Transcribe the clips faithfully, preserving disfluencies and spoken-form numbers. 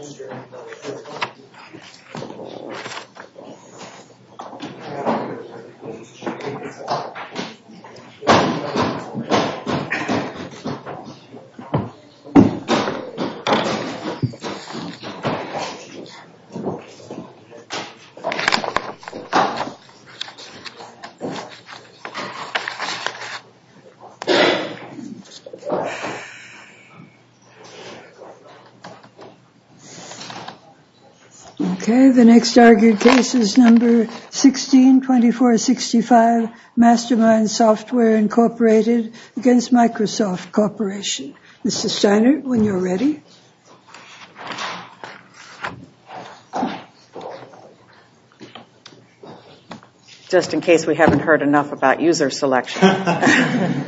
Okay, the next argued case is number sixteen twenty-four sixty-five, Mastermind Software Incorporated against Microsoft Corporation. Mister Steiner, when you're ready. Just in case we haven't heard enough about user selection. uh,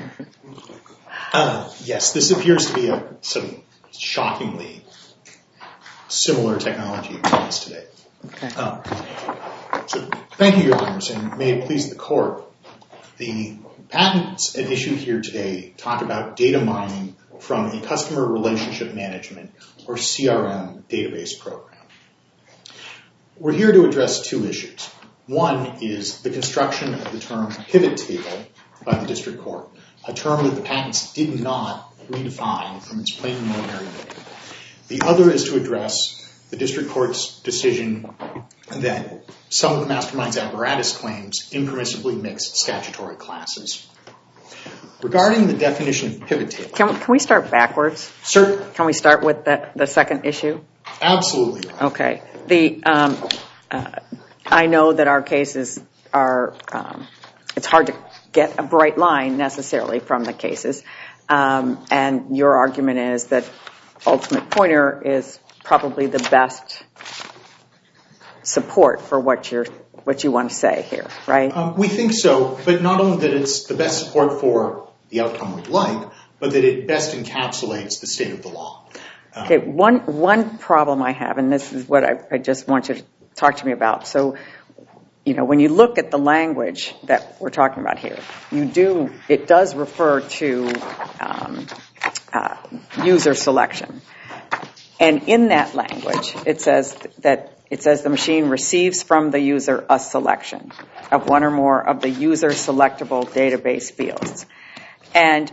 yes, this appears to be a some shockingly similar technology used today. Okay. Uh, so thank you, Your Honors, and may it please the Court. The patents at issue here today talk about data mining from a customer relationship management, or C R M, database program. We're here to address two issues. One is the construction of the term pivot table by the District Court, a term that the patents did not redefine from its plain and ordinary meaning. The other is to address the District Court's decision that some of the Mastermind's apparatus claims impermissibly mix statutory classes. Regarding the definition of pivot table... Can, can we start backwards? Certainly. Can we start with the, the second issue? Absolutely. Okay. The um, uh, I know that our cases are... Um, it's hard to get a bright line necessarily from the cases. Um, and your argument is that Ultimate Pointer is probably the best support for what you're what you want to say here, right? Um, we think so, but not only that it's the best support for the outcome we'd like, but that it best encapsulates the state of the law. Um, okay, one one problem I have, and this is what I, I just want you to talk to me about. So, you know, when you look at the language that we're talking about here, you do it does refer to um, uh, user selection. And in that language, it says that it says the machine receives from the user a selection of one or more of the user selectable database fields. And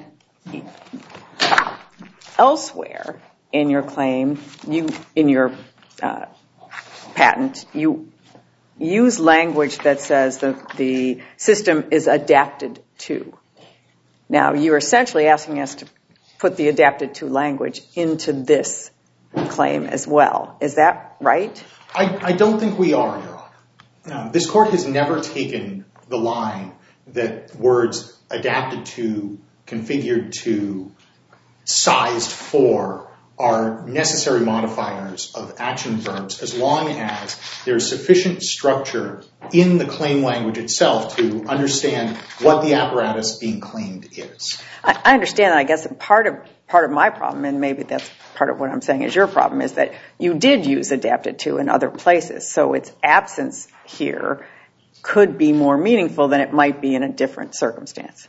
elsewhere in your claim, you in your uh, patent, you use language that says that the system is adapted to. Now, you're essentially asking us to put the adapted to language into this claim as well. Is that right? I, I don't think we are, Your Honor. No, this Court has never taken the line that words adapted to, configured to, sized for are necessary modifiers of action verbs as long as there's sufficient structure in the claim language itself to understand what the apparatus being claimed is. I, I understand that. I guess part of part of my problem, and maybe that's part of what I'm saying is your problem, is that you did use adapted to in other places. So its absence here could be more meaningful than it might be in a different circumstance.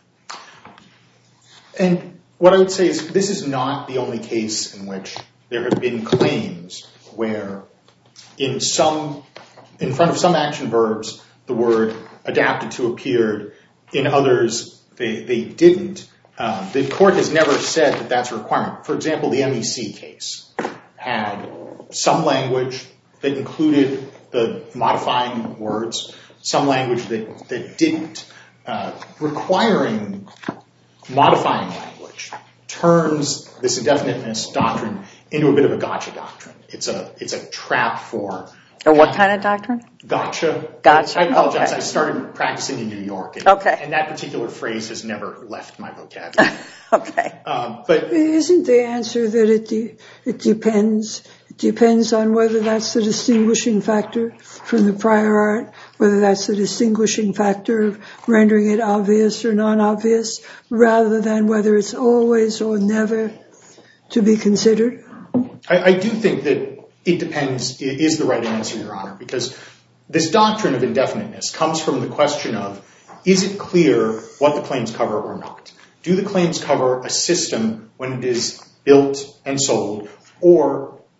And what I would say is this is not the only case in which there have been claims where in some, in front of some action verbs, the word adapted to appeared. In others, they, they didn't. Uh, the Court has never said that that's a requirement. For example, the M E C case had some language that included the modifying words, some language that, that didn't. Uh, requiring modifying language turns this indefiniteness doctrine into a bit of a gotcha doctrine. It's a it's a trap for... Or what kind of doctrine? Gotcha. Gotcha. I apologize. Okay. I started practicing in New York. And, okay. And that particular phrase has never left my vocabulary. okay. Um, but isn't the answer that it de- it depends? It depends on whether that's the distinguishing factor from the prior art, whether that's the distinguishing factor of rendering it obvious or non-obvious, rather than whether it's always or never to be considered? I, I do think that it depends is the right answer, Your Honor, because this doctrine of indefiniteness comes from the question of, is it clear what the claims cover or not? Do the claims cover a system when it is built and sold, or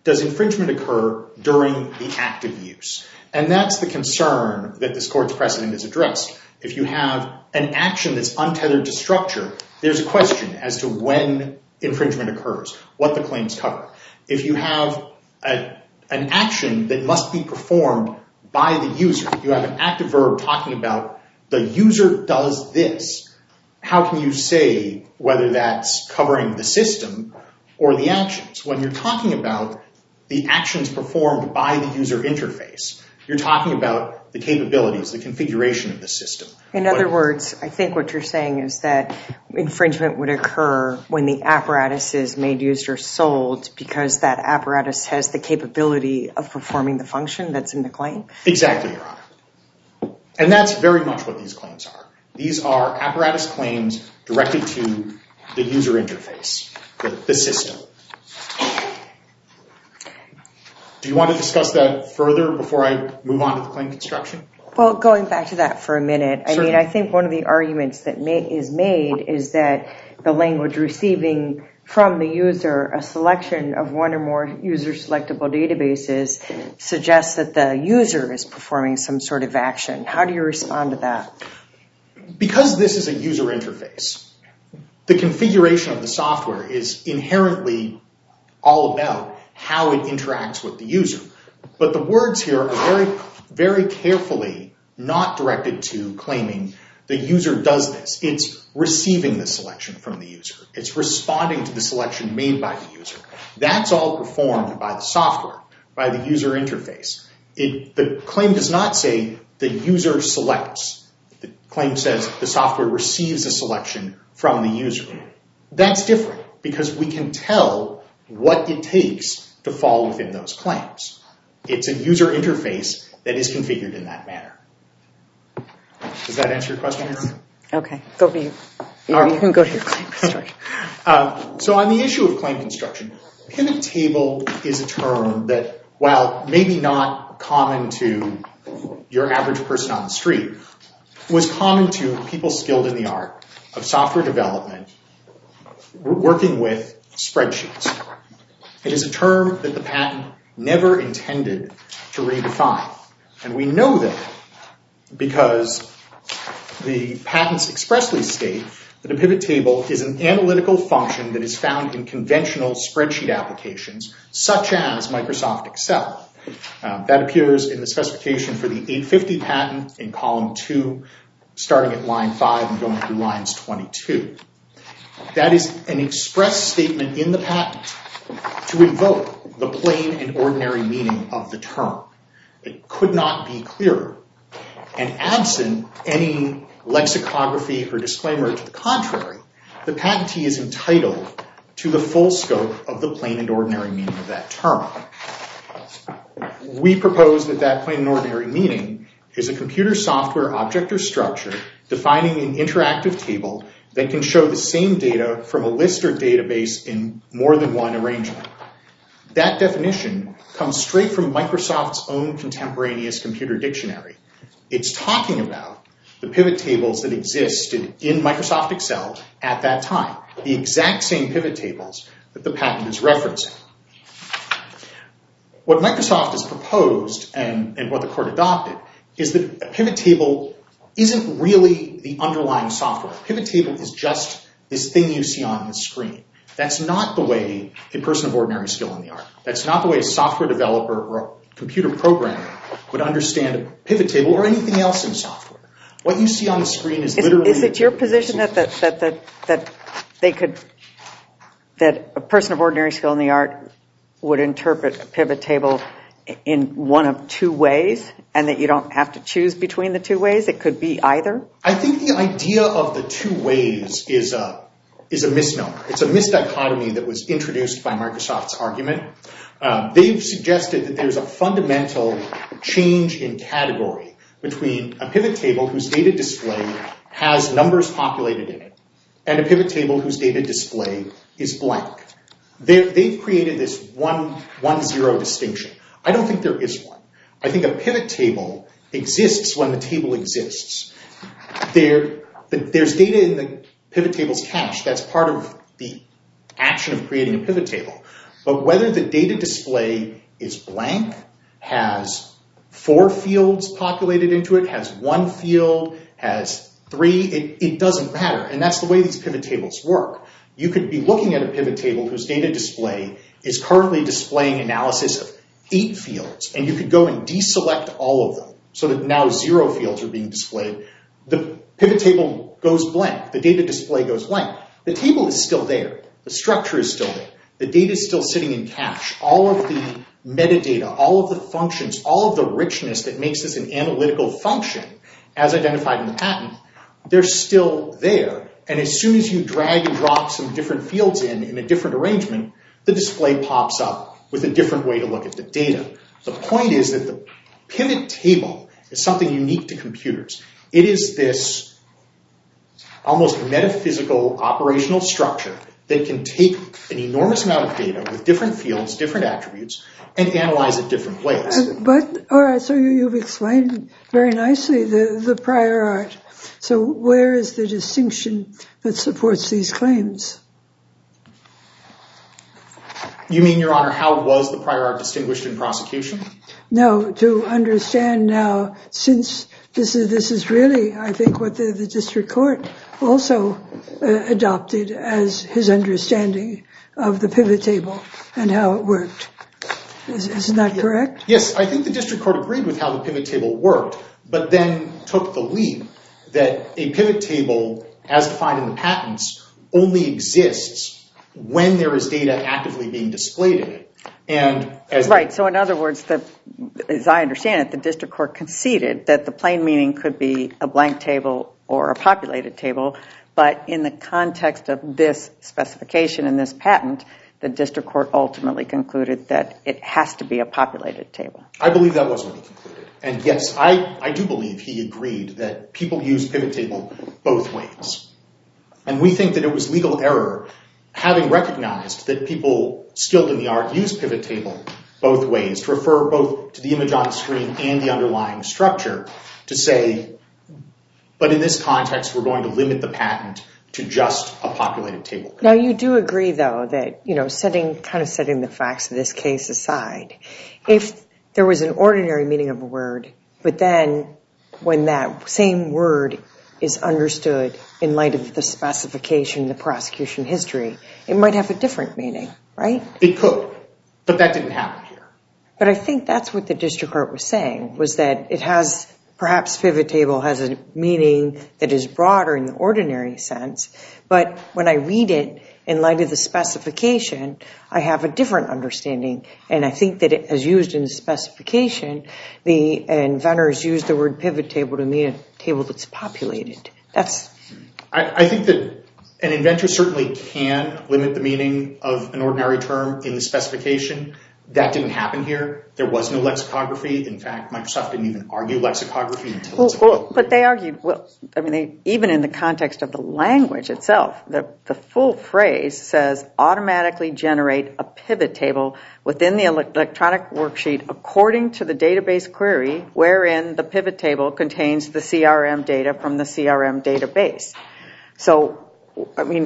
does infringement occur during the active use? And that's the concern that this court's precedent has addressed. If you have an action that's untethered to structure, there's a question as to when infringement occurs, what the claims cover. If you have a, an action that must be performed by the user, you have an active verb talking about the user does this, how can you say whether that's covering the system or the actions? When you're talking about the actions performed by the user interface, you're talking about the capabilities, the configuration of the system. In other words, I think what you're saying is that infringement would occur when the apparatus is made, used, or sold because that apparatus has the capability of performing the function that's in the claim? Exactly, Your Honor. And that's very much what these claims are. These are apparatus claims directed to the user interface, the, the system. Do you want to discuss that further before I move on to the claim construction? Well, going back to that for a minute, I Certainly. mean, I think one of the arguments that may, is made is that the language receiving from the user a selection of one or more user-selectable databases suggests that the user is performing some sort of action. How do you respond to that? Because this is a user interface, the configuration of the software is inherently all about how it interacts with the user. But the words here are very, very carefully not directed to claiming the user does this. It's receiving the selection from the user. It's responding to the selection made by the user. That's all performed by the software, by the user interface. It, the claim does not say the user selects. The claim says the software receives a selection from the user. That's different because we can tell what it takes to fall within those claims. It's a user interface that is configured in that manner. Does that answer your question? Yes. Okay, go to you. You, Right. you can go to your claim construction. uh, so on the issue of claim construction, pivot table is a term that, while maybe not common to your average person on the street, was common to people skilled in the art of software development working with spreadsheets. It is a term that the patent never intended to redefine. And we know that because the patents expressly state that a pivot table is an analytical function that is found in conventional spreadsheet applications, such as Microsoft Excel. Um, that appears in the specification for the eight fifty patent in column two, starting at line five and going through lines twenty-two. That is an express statement in the patent to invoke the plain and ordinary meaning of the term. It could not be clearer. And absent any lexicography or disclaimer to the contrary, the patentee is entitled to the full scope of the plain and ordinary meaning of that term. We propose that that plain and ordinary meaning is a computer software object or structure defining an interactive table that can show the same data from a list or database in more than one arrangement. That definition comes straight from Microsoft's own contemporaneous computer dictionary. It's talking about the pivot tables that existed in Microsoft Excel at that time, the exact same pivot tables that the patent is referencing. What Microsoft has proposed and, and what the court adopted is that a pivot table isn't really the underlying software. A pivot table is just this thing you see on the screen. That's not the way a person of ordinary skill in the art. That's not the way a software developer or a computer programmer would understand a pivot table or anything else in software. What you see on the screen is, is literally... Is it your position that, that, that, that, that they could, that a person of ordinary skill in the art would interpret a pivot table in one of two ways and that you don't have to choose between the two ways? It could be either? I think the idea of the two ways is a, is a misnomer. It's a misdichotomy that was introduced by Microsoft's argument. Uh, they've suggested that there's a fundamental change in category between a pivot table whose data display has numbers populated in it and a pivot table whose data display is blank. They're, they've created this one, one zero distinction. I don't think there is one. I think a pivot table exists when the table exists. There, the, there's data in the pivot table's cache. That's part of the action of creating a pivot table. But whether the data display is blank, has four fields populated into it, has one field, has three, it, it doesn't matter. And that's the way these pivot tables work. You could be looking at a pivot table whose data display is currently displaying analysis of eight fields, and you could go and deselect all of them so that now zero fields are being displayed. The pivot table goes blank. The data display goes blank. The table is still there. The structure is still there. The data is still sitting in cache. All of the metadata, all of the functions, all of the richness that makes this an analytical function, as identified in the patent, they're still there. And as soon as you drag and drop some different fields in, in a different arrangement, the display pops up with a different way to look at the data. The point is that the pivot table is something unique to computers. It is this almost metaphysical operational structure that can take an enormous amount of data with different fields, different attributes, and analyze it different ways. Uh, but, all right, so you, you've explained very nicely the, the prior art. So where is the distinction that supports these claims? You mean, Your Honor, how was the prior art distinguished in prosecution? No, to understand now, since this is this is really, I think, what the, the district court also uh, adopted as his understanding of the pivot table and how it worked. Is, isn't that correct? Yes, I think the district court agreed with how the pivot table worked, but then took the leap that a pivot table, as defined in the patents, only exists when there is data actively being displayed in it. And as right, so in other words, the, as I understand it, the district court conceded that the plain meaning could be a blank table or a populated table, but in the context of this specification in this patent, the district court ultimately concluded that it has to be a populated table. I believe that was what he concluded. And yes, I, I do believe he agreed that people use pivot table both ways. And we think that it was legal error, having recognized that people skilled in the art use pivot table both ways, to refer both to the image on the screen and the underlying structure, to say, but in this context, we're going to limit the patent to just a populated table. Now, you do agree, though, that, you know, setting kind of setting the facts of this case aside, if there was an ordinary meaning of a word, but then when that same word is understood in light of the specification, the prosecution history, it might have a different meaning, right? It could, but that didn't happen here. But I think that's what the district court was saying, was that it has, perhaps pivot table has a meaning that is broader in the ordinary sense, but when I read it in light of the specification, I have a different understanding. And I think that it, as used in the specification, the inventors used the word pivot table to mean a table that's populated. That's. I, I think that an inventor certainly can limit the meaning of an ordinary term in the specification. That didn't happen here. There was no lexicography. In fact, Microsoft didn't even argue lexicography until well, it's well, but they argued, well, I mean, they, even in the context of the language itself, the, the full phrase says automatically generate a pivot table within the electronic worksheet according to the database query wherein the pivot table contains the C R M data from the C R M database. So, I mean,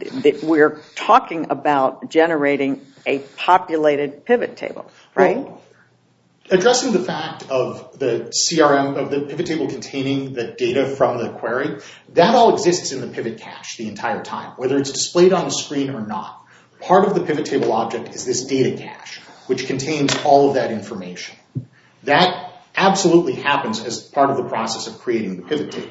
we're talking about generating a populated pivot table, right? Well, addressing the fact of the C R M, of the pivot table containing the data from the query, that all exists in the pivot cache the entire time, whether it's displayed on the screen or not. Part of the pivot table object is this data cache, which contains all of that information. That absolutely happens as part of the process of creating the pivot table.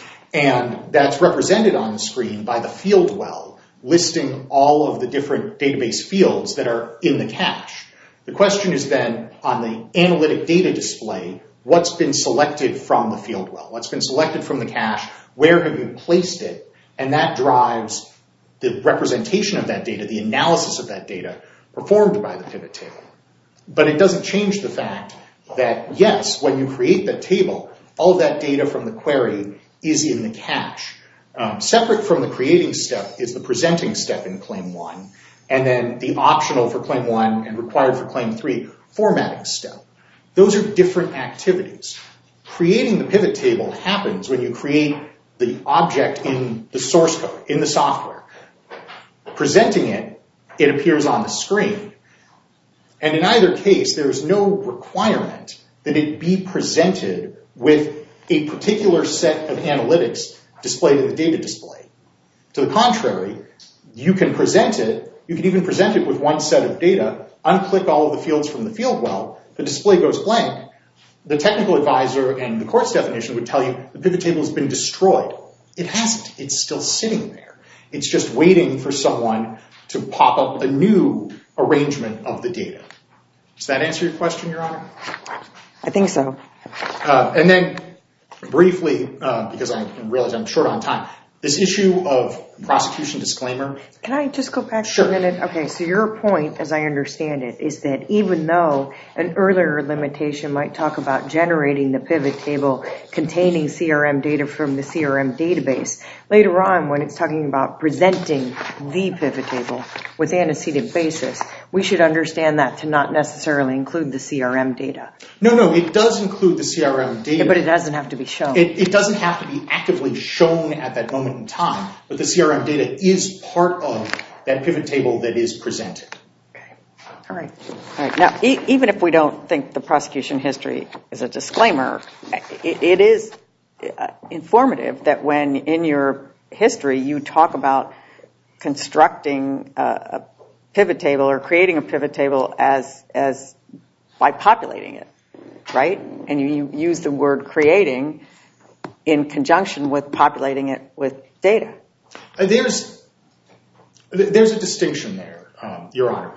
And that's represented on the screen by the field well, listing all of the different database fields that are in the cache. The question is then, on the analytic data display, what's been selected from the field well? What's been selected from the cache? Where have you placed it? And that drives the representation of that data, the analysis of that data, performed by the pivot table. But it doesn't change the fact that, yes, when you create that table, all of that data from the query is in the cache. Um, separate from the creating step is the presenting step in Claim one, and then the optional for Claim one and required for Claim three formatting step. Those are different activities. Creating the pivot table happens when you create the object in the source code, in the software. Presenting it, it appears on the screen. And in either case, there is no requirement that it be presented with a particular set of analytics displayed in the data display. To the contrary, you can present it, you can even present it with one set of data, unclick all of the fields from the field well, the display goes blank, the technical advisor and the court's definition would tell you the pivot table has been destroyed. It hasn't. It's still sitting there. It's just waiting for someone to pop up a new arrangement of the data. Does that answer your question, Your Honor? I think so. Uh, and then briefly, uh, because I realize I'm short on time, this issue of prosecution disclaimer. Can I just go back Sure. for a minute? Okay, so your point, as I understand it, is that even though an earlier limitation might talk about generating the pivot table containing C R M data from the C R M database, later on when it's talking about presenting the pivot table with antecedent basis, we should understand that to not necessarily include the C R M data. No, no, it does include the C R M data. Yeah, but it doesn't have to be shown. It, it doesn't have to be actively shown at that moment in time, but the C R M data is part of that pivot table that is presented. Okay. All right. All right. Now, e- even if we don't think the prosecution history is a disclaimer, it, it is uh, informative that when in your history you talk about constructing a, a pivot table or creating a pivot table as as by populating it, right? And you, you use the word creating in conjunction with populating it with data. Uh, there's there's a distinction there, um, Your Honor.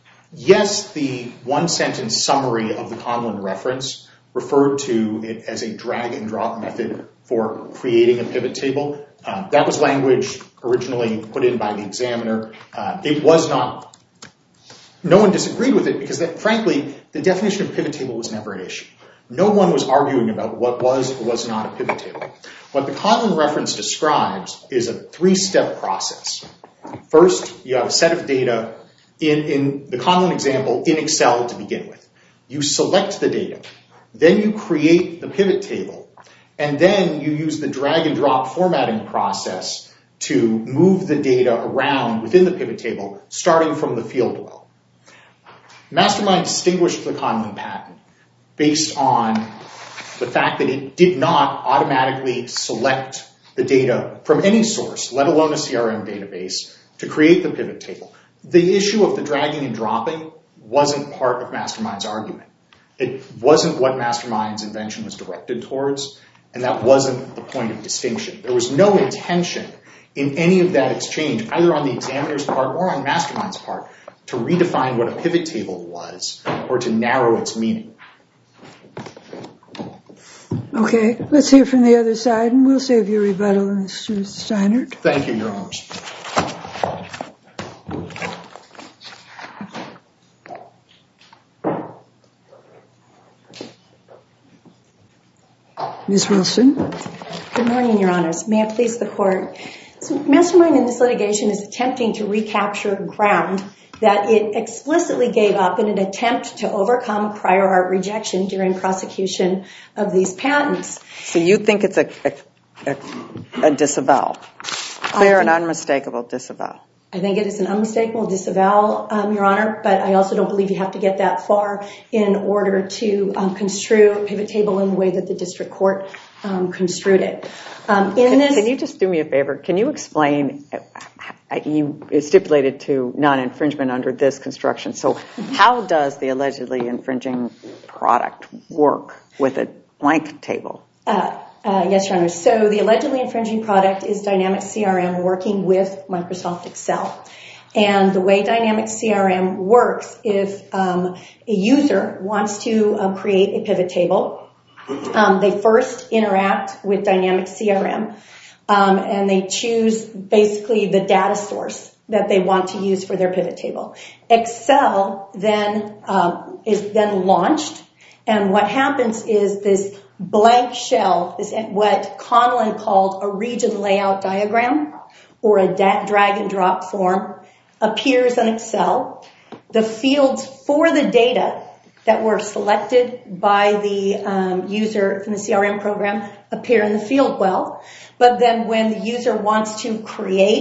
Yes, the one-sentence summary of the Conlon reference referred to it as a drag-and-drop method for creating a pivot table. Uh, that was language originally put in by the examiner. Uh, it was not, no one disagreed with it because, that, frankly, the definition of pivot table was never an issue. No one was arguing about what was or was not a pivot table. What the Conlon reference describes is a three-step process. First, you have a set of data in, in the Conlon example in Excel to begin with. You select the data. Then you create the pivot table. And then you use the drag and drop formatting process to move the data around within the pivot table, starting from the field well. Mastermind distinguished the Conlon patent based on the fact that it did not automatically select the data from any source, let alone a C R M database, to create the pivot table. The issue of the dragging and dropping wasn't part of Mastermind's argument. It wasn't what Mastermind's invention was directed towards, and that wasn't the point of distinction. There was no intention in any of that exchange, either on the examiner's part or on Mastermind's part, to redefine what a pivot table was or to narrow its meaning. Okay, let's hear from the other side, and we'll save you rebuttal, Mister Steinert. Thank you, Your Honors. Miz Wilson. Good morning, Your Honors. May it please the Court. So Mastermind in this litigation is attempting to recapture ground that it explicitly gave up in an attempt to overcome a prior art rejection during prosecution of these patents. So you think it's a, a, a, a disavowal, clear and unmistakable disavowal? I think it is an unmistakable disavowal, um, Your Honor, but I also don't believe you have to get that far in order to um, construe a pivot table in the way that the district court um, construed it. Um, in can, this, can you just do me a favor? Can you explain, uh, you stipulated to non-infringement under this construction, so how does the allegedly infringing product work with a blank table? Uh, Uh, yes, Your Honor. So the allegedly infringing product is Dynamics C R M working with Microsoft Excel. And the way Dynamics C R M works, if um, a user wants to um, create a pivot table, um, they first interact with Dynamics C R M, um, and they choose basically the data source that they want to use for their pivot table. Excel then um, is then launched, and what happens is this blank shell is what Conlon called a region layout diagram, or a da- drag and drop form, appears in Excel. The fields for the data that were selected by the um, user from the C R M program appear in the field well. But then when the user wants to create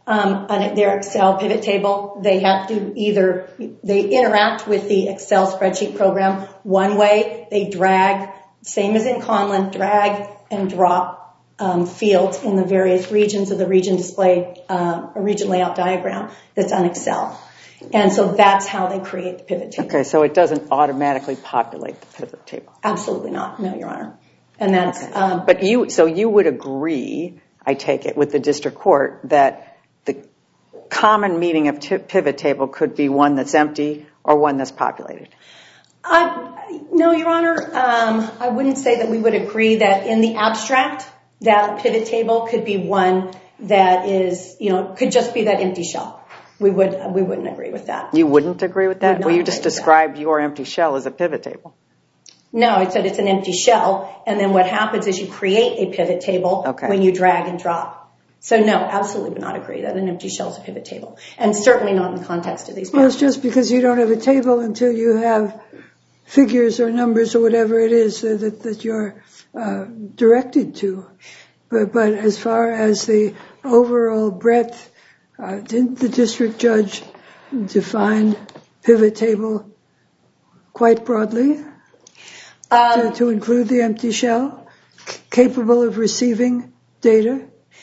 um, on their Excel pivot table. They have to either, they interact with the Excel spreadsheet program one way, they drag, same as in Conlin, drag and drop um, fields in the various regions of the region display, uh, a region layout diagram that's on Excel. And so that's how they create the pivot table. Okay, so it doesn't automatically populate the pivot table. Absolutely not, no, Your Honor. And that's, okay. um, but you, so you would agree, I take it, with the district court that the common meaning of t- pivot table could be one that's empty or one that's populated? Uh, no, Your Honor, um, I wouldn't say that we would agree that in the abstract that pivot table could be one that is, you know, could just be that empty shell. We would, we wouldn't agree with that. You wouldn't agree with that? Would Well, you not just agree with described your empty shell as a pivot table. No, I said it's an empty shell, and then what happens is you create a pivot table Okay. when you drag and drop. So no, absolutely would not agree that an empty shell is a pivot table, and certainly not in the context of these. Well, it's just because you don't have a table until you have figures or numbers or whatever it is that, that you're uh, directed to. But, but as far as the overall breadth, uh, didn't the district judge define pivot table quite broadly Um, to, to include the empty shell, c- capable of receiving data?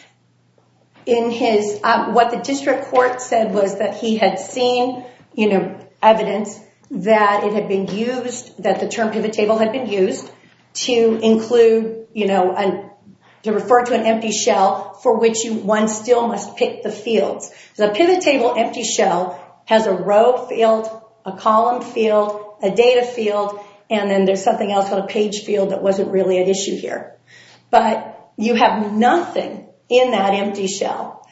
in his, um, what the district court said was that he had seen, you know, evidence that it had been used, that the term pivot table had been used to include, you know, an, to refer to an empty shell for which you, one still must pick the fields. The pivot table empty shell has a row field, a column field, a data field, and then there's something else called a page field that wasn't really at issue here. But you have nothing in that empty shell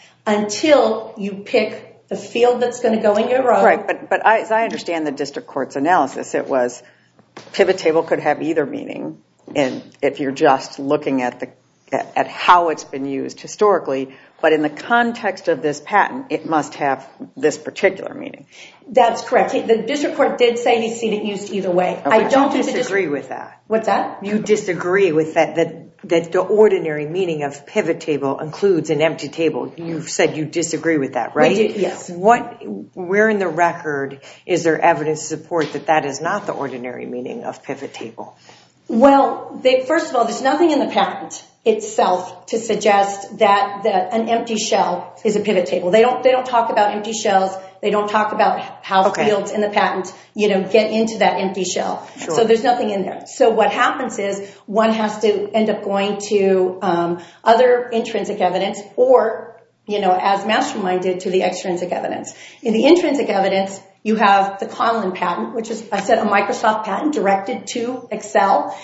until you pick the field that's going to go in your row. Right, but, but I, as I understand the district court's analysis, it was pivot table could have either meaning, and if you're just looking at the at how it's been used historically, but in the context of this patent, it must have this particular meaning. That's correct. The district court did say he's seen it used either way. Okay. I don't You think the disagree district, with that. what's that? You disagree with that, that, that the ordinary meaning of pivot table includes an empty table. You've said you disagree with that, right? We do, yes. What, where in the record is there evidence to support that that is not the ordinary meaning of pivot table? Well, they, first of all, there's nothing in the patent itself to suggest that, that an empty shell is a pivot table. They don't, they don't talk about empty shells. They don't talk about how Okay. fields in the patent, you know, get into that empty shell. Sure. So there's nothing in there. So what happens is one has to end up going to um, other intrinsic evidence or, you know, as Mastermind did, to the extrinsic evidence. In the intrinsic evidence, you have the Conlin patent, which is, I said, a Microsoft patent directed to Excel.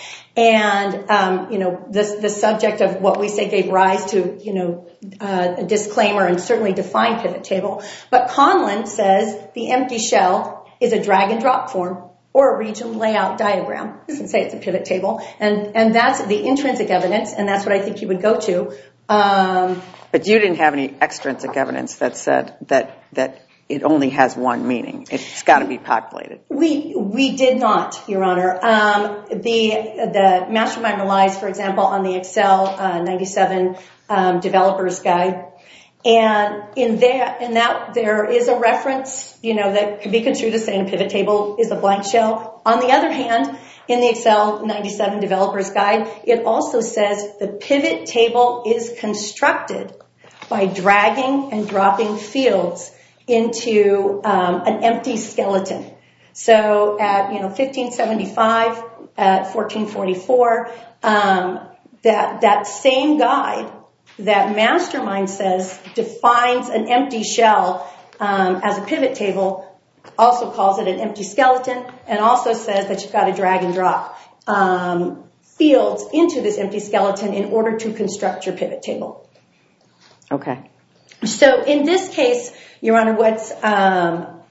And, um, you know, this, the subject of what we say gave rise to, you know, uh, a disclaimer and certainly defined pivot table. But Conlin says the empty shell is a drag and drop form or a region layout diagram. It doesn't say it's a pivot table. And, and that's the intrinsic evidence, and that's what I think you would go to. Um, But you didn't have any extrinsic evidence that said that, that it only has one meaning. It's got to be populated. We we did not, Your Honor. Um, the the Mastermind relies, for example, on the Excel uh, ninety-seven um, developers guide, and in that in that there is a reference, you know, that could be construed as saying a pivot table is a blank shell. On the other hand, in the Excel ninety-seven developers guide, it also says the pivot table is constructed by dragging and dropping fields into um, an empty skeleton. So at, you know, fifteen seventy-five, at fourteen forty-four, um, that that same guide that Mastermind says defines an empty shell um, as a pivot table also calls it an empty skeleton, and also says that you've got to drag and drop um, fields into this empty skeleton in order to construct your pivot table. Okay. So in this case, Your Honor, what's um,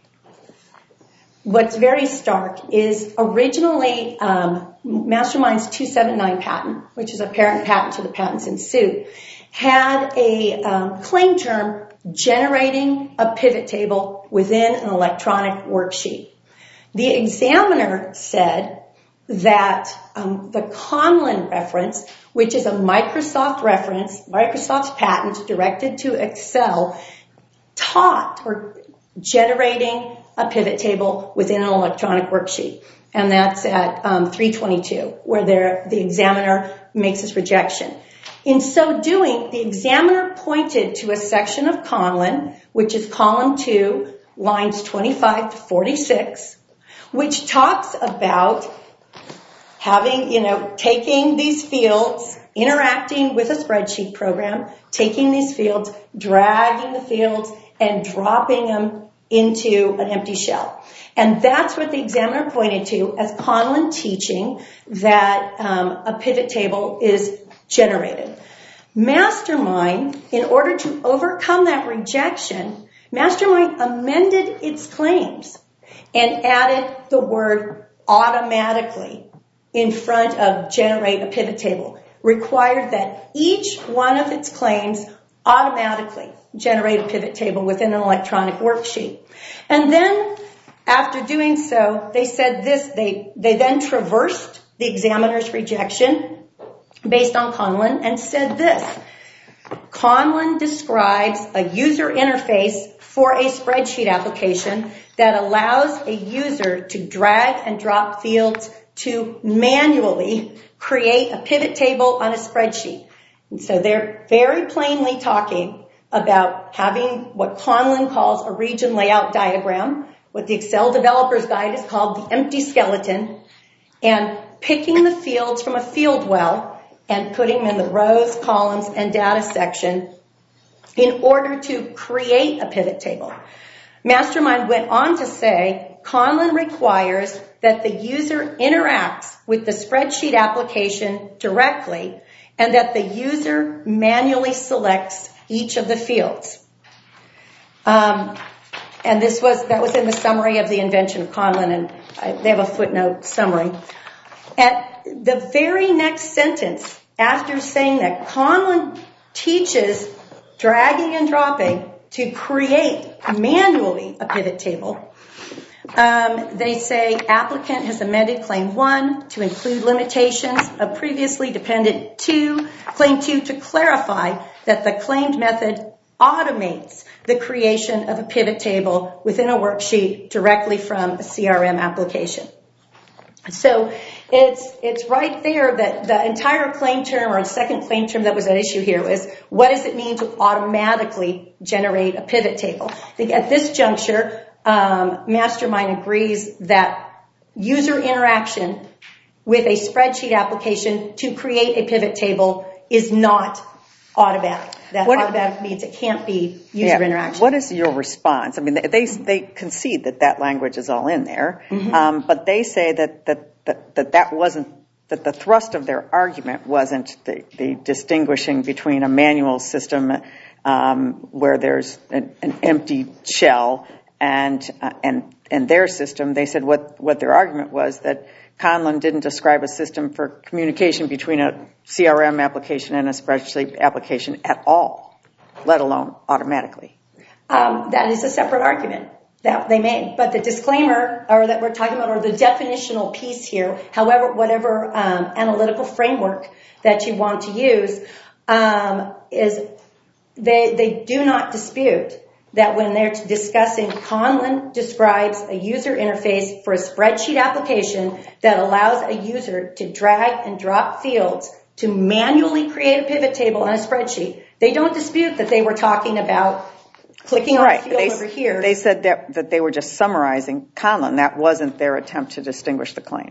what's very stark is originally um, Mastermind's two seventy-nine patent, which is a parent patent to the patents in suit, had a um, claim term generating a pivot table within an electronic worksheet. The examiner said that um, the Conlin reference, which is a Microsoft reference, Microsoft's patent directed to Excel, taught or generating a pivot table within an electronic worksheet. And that's at um, three twenty-two, where the examiner makes this rejection. In so doing, the examiner pointed to a section of Conlin, which is column two, lines twenty-five to forty-six, which talks about having, you know, taking these fields, interacting with a spreadsheet program, taking these fields, dragging the fields, and dropping them into an empty shell. And that's what the examiner pointed to as Conlin teaching that um, a pivot table is generated. Mastermind, in order to overcome that rejection, Mastermind amended its claims and added the word automatically in front of generate a pivot table, required that each one of its claims automatically generate a pivot table within an electronic worksheet. And then, after doing so, they said this, they, they then traversed the examiner's rejection based on Conlin and said this: Conlin describes a user interface for a spreadsheet application that allows a user to drag and drop fields to manually create a pivot table on a spreadsheet. And so they're very plainly talking about having what Conlin calls a region layout diagram, what the Excel Developer's Guide is called the empty skeleton, and picking the fields from a field well and putting them in the rows, columns, and data section in order to create a pivot table. Mastermind went on to say Conlin requires that the user interacts with the spreadsheet application directly and that the user manually selects each of the fields. Um, and this was that was in the summary of the invention of Conlin, and I, they have a footnote summary. At the very next sentence, after saying that Conlin teaches dragging and dropping to create manually a pivot table, um, they say applicant has amended claim one to include limitations of previously dependent two, claim two to clarify that the claimed method automates the creation of a pivot table within a worksheet directly from a C R M application. So it's it's right there that the entire claim term, or the second claim term that was at issue here, was what does it mean to automatically generate a pivot table? I think at this juncture, um, Mastermind agrees that user interaction with a spreadsheet application to create a pivot table is not automatic. That what automatic means it can't be user yeah, interaction. What is your response? I mean, they they concede that that language is all in there, mm-hmm. um, but they say that that, that that that wasn't, that the thrust of their argument wasn't the, the distinguishing between a manual system um, where there's an, an empty shell and uh, and and their system. They said what what their argument was that Conlin didn't describe a system for communication between a C R M application and a spreadsheet application at all, let alone automatically. Um, that is a separate argument that they made. But the disclaimer, or that we're talking about, or the definitional piece here, however, whatever um, analytical framework that you want to use, um, is they they do not dispute that when they're discussing, Conlin describes a user interface for a spreadsheet application that allows a user to drag and drop fields to manually create a pivot table on a spreadsheet. They don't dispute that they were talking about clicking on right. a field they, over here. They said that, that they were just summarizing Conlin. That wasn't their attempt to distinguish the claim.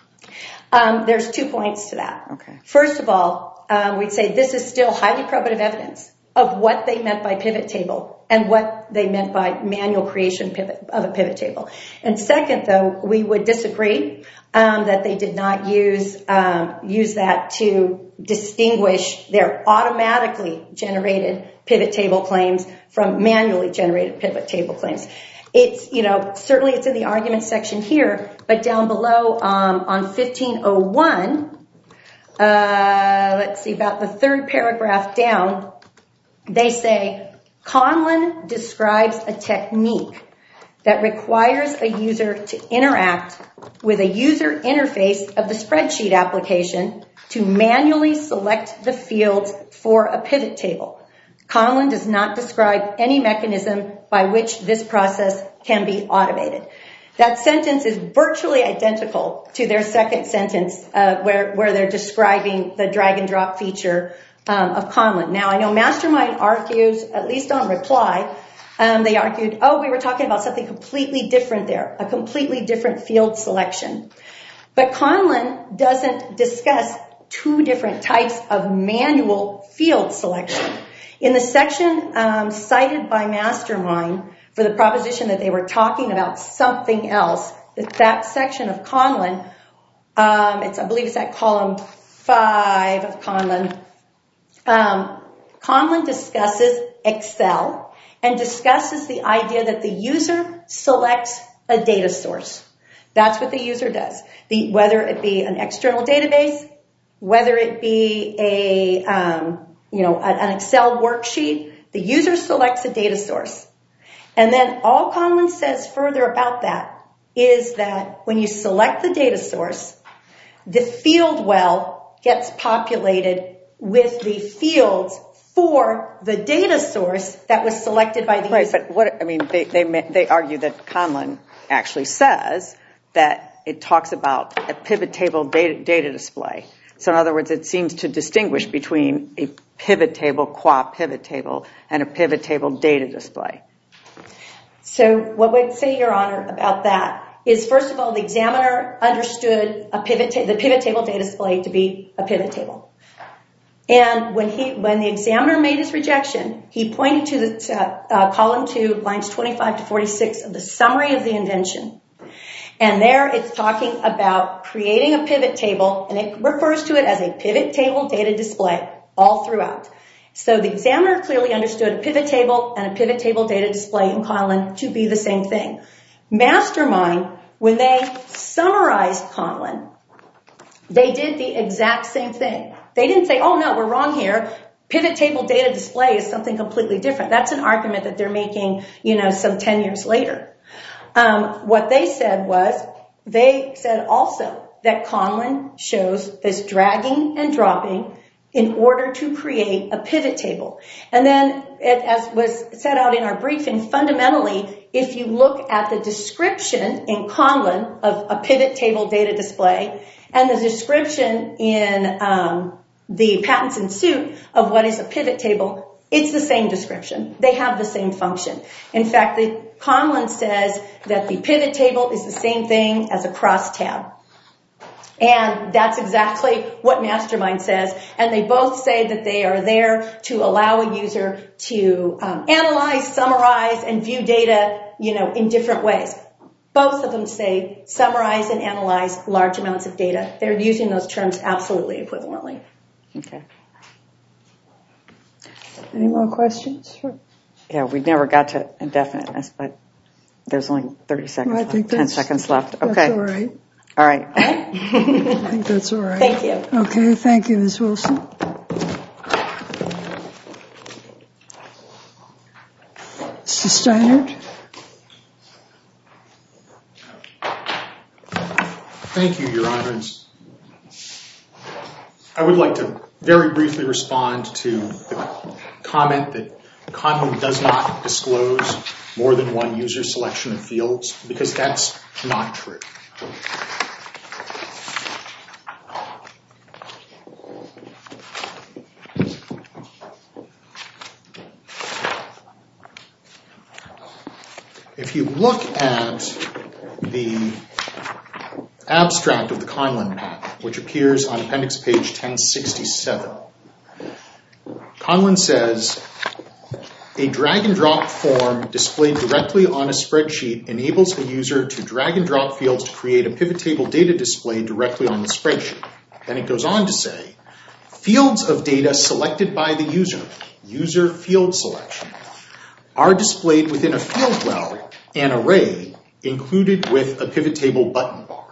Um, there's two points to that. Okay. First of all, um, we'd say this is still highly probative evidence of what they meant by pivot table and what they meant by manual creation pivot, of a pivot table. And second, though, we would disagree um, that they did not use um, use that to distinguish their automatically generated pivot table claims from manually generated pivot table claims. It's, you know, certainly it's in the argument section here, but down below um, on fifteen oh one, uh, let's see, about the third paragraph down, they say, Conlin describes a technique that requires a user to interact with a user interface of the spreadsheet application to manually select the fields for a pivot table. Conlon does not describe any mechanism by which this process can be automated. That sentence is virtually identical to their second sentence uh, where, where they're describing the drag and drop feature um, of Conlon. Now, I know Mastermind argues, at least on reply, um, they argued, oh, we were talking about something completely different there, a completely different field selection. But Conlon doesn't discuss two different types of manual field selection. In the section um, cited by Mastermind for the proposition that they were talking about something else, that, that section of Conlon, um, it's, I believe it's at column five of Conlon, um, Conlon discusses Excel and discusses the idea that the user selects a data source. That's what the user does. The, whether it be an external database, whether it be a, um, you know, an Excel worksheet, the user selects a data source. And then all Conlon says further about that is that when you select the data source, the field well gets populated with the fields for the data source that was selected by the right, user. Right, but what, I mean, they, they, they argue that Conlon actually says that it talks about a pivot table data, data display. So in other words, it seems to distinguish between a pivot table, qua pivot table, and a pivot table data display. So what we'd say, Your Honor, about that is, first of all, the examiner understood a pivot ta- the pivot table data display to be a pivot table. And when he, when the examiner made his rejection, he pointed to the uh, uh, column two, lines twenty-five to forty-six of the summary of the invention. And there it's talking about creating a pivot table, and it refers to it as a pivot table data display all throughout. So the examiner clearly understood a pivot table and a pivot table data display in Conlon to be the same thing. Mastermind, when they summarized Conlon, they did the exact same thing. They didn't say, oh no, we're wrong here. Pivot table data display is something completely different. That's an argument that they're making, you know, some ten years later. Um, what they said was, they said also that Conlon shows this dragging and dropping in order to create a pivot table. And then, it, as was set out in our briefing, fundamentally, if you look at the description in Conlon of a pivot table data display and the description in um, the patents in suit of what is a pivot table, it's the same description. They have the same function. In fact, the Conlon says that the pivot table is the same thing as a crosstab. And that's exactly what Mastermind says. And they both say that they are there to allow a user to um, analyze, summarize, and view data, you know, in different ways. Both of them say summarize and analyze large amounts of data. They're using those terms absolutely equivalently. Okay. Any more questions? Yeah, we never got to indefiniteness, but there's only thirty seconds Well, I left, think ten seconds left. Okay. That's all right. All right. I think that's all right. Thank you. Okay, thank you, Miz Wilson. Mister Steinert. Thank you, Your Honors. I would like to very briefly respond to the comment that Conlon does not disclose more than one user selection of fields, because that's not true. If you look at the abstract of the Conlon patent, which appears on appendix page ten sixty-seven, Conlon says, a drag and drop form displayed directly on a spreadsheet enables a user to drag and drop fields to create a pivot table data display directly on the spreadsheet. Then it goes on to say, fields of data selected by the user, user field selection, are displayed within a field well, an array included with a pivot table button bar.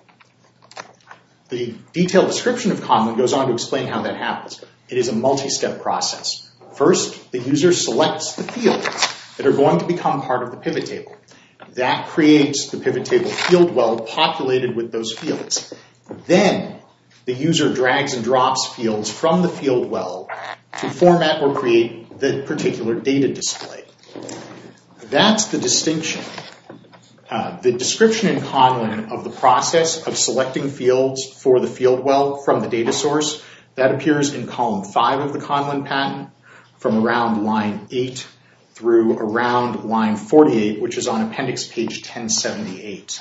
The detailed description of Conlon goes on to explain how that happens. It is a multi-step process. First, the user selects the fields that are going to become part of the pivot table. That creates the pivot table field well populated with those fields. Then, the user drags and drops fields from the field well to format or create the particular data display. That's the distinction. Uh, the description in Conlin of the process of selecting fields for the field well from the data source, that appears in column five of the Conlin patent from around line eight through around line forty-eight, which is on appendix page ten seventy-eight.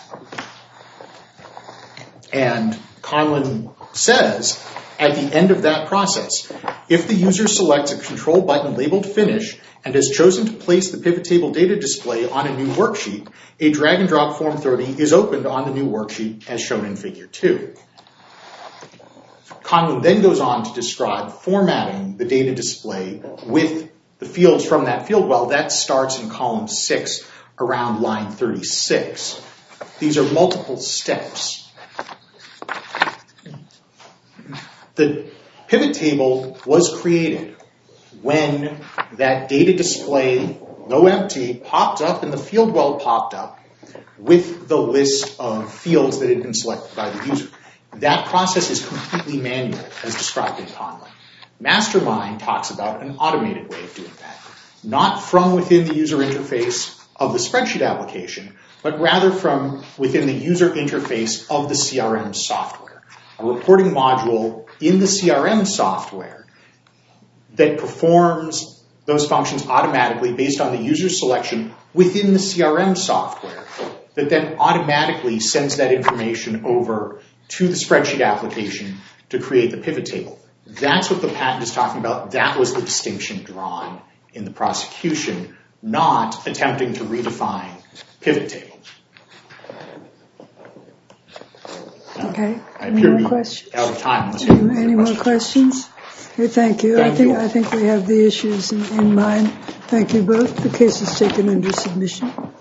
And Conlin says, at the end of that process, if the user selects a control button labeled Finish and has chosen to place the pivot table data display on a new worksheet, a drag and drop Form thirty is opened on the new worksheet as shown in figure two. Conlin then goes on to describe formatting the data display with the fields from that field well. That starts in column six around line thirty-six. These are multiple steps. The pivot table was created when that data display, no empty, popped up and the field well popped up with the list of fields that had been selected by the user. That process is completely manual, as described in Conlin. Mastermind talks about an automated way of doing that, not from within the user interface of the spreadsheet application, but rather from within the user interface of the C R M software. A reporting module in the C R M software that performs those functions automatically based on the user selection within the C R M software that then automatically sends that information over to the spreadsheet application to create the pivot table. That's what the patent is talking about. That was the distinction drawn in the prosecution, not attempting to redefine pivot table. Okay. I Any appear to more be questions? out of time. Any, any more questions? Okay, thank you. Thank I think you. I think we have the issues in, in mind. Thank you both. The case is taken under submission.